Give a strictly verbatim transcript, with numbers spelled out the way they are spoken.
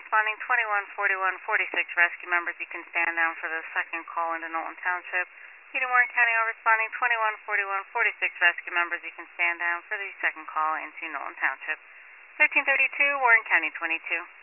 responding twenty-one forty-one forty-six rescue members, you can stand down for the second call into Knowlton Township. Peter Warren County, all responding twenty-one forty-one forty-six rescue members, you can stand down for the second call into Knowlton Township. thirteen thirty-two, Warren County twenty-two.